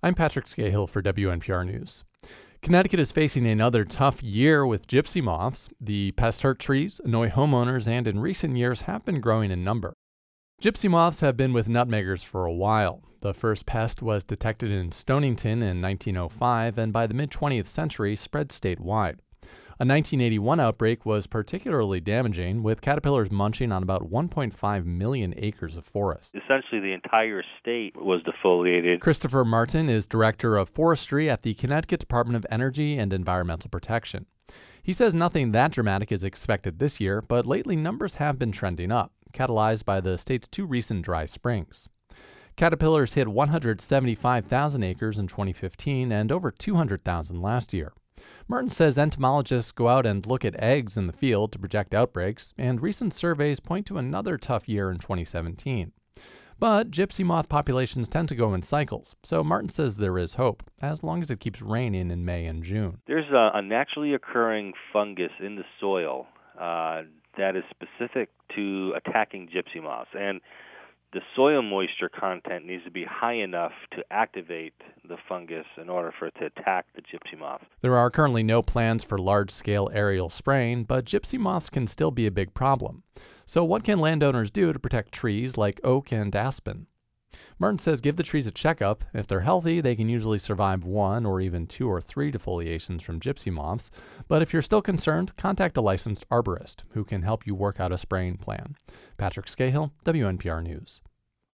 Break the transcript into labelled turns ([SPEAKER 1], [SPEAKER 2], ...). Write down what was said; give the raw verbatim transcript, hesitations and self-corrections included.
[SPEAKER 1] I'm Patrick Scahill for W N P R News. Connecticut is facing another tough year with gypsy moths. The pests hurt trees, annoy homeowners, and in recent years have been growing in number. Gypsy moths have been with nutmeggers for a while. The first pest was detected in Stonington in nineteen oh five and by the mid-twentieth century spread statewide. A nineteen eighty-one outbreak was particularly damaging, with caterpillars munching on about one point five million acres of forest.
[SPEAKER 2] Essentially, the entire state was defoliated.
[SPEAKER 1] Christopher Martin is Director of Forestry at the Connecticut Department of Energy and Environmental Protection. He says nothing that dramatic is expected this year, but lately numbers have been trending up, catalyzed by the state's two recent dry springs. Caterpillars hit one hundred seventy-five thousand acres in twenty fifteen and over two hundred thousand last year. Martin says entomologists go out and look at eggs in the field to project outbreaks, and recent surveys point to another tough year in twenty seventeen. But gypsy moth populations tend to go in cycles, so Martin says there is hope, as long as it keeps raining in May and June.
[SPEAKER 2] There's a, a naturally occurring fungus in the soil uh, that is specific to attacking gypsy moths, and the soil moisture content needs to be high enough to activate the fungus in order for it to attack the gypsy moth.
[SPEAKER 1] There are currently no plans for large-scale aerial spraying, but gypsy moths can still be a big problem. So what can landowners do to protect trees like oak and aspen? Martin says give the trees a checkup. If they're healthy, they can usually survive one or even two or three defoliations from gypsy moths. But if you're still concerned, contact a licensed arborist who can help you work out a spraying plan. Patrick Scahill, W N P R News.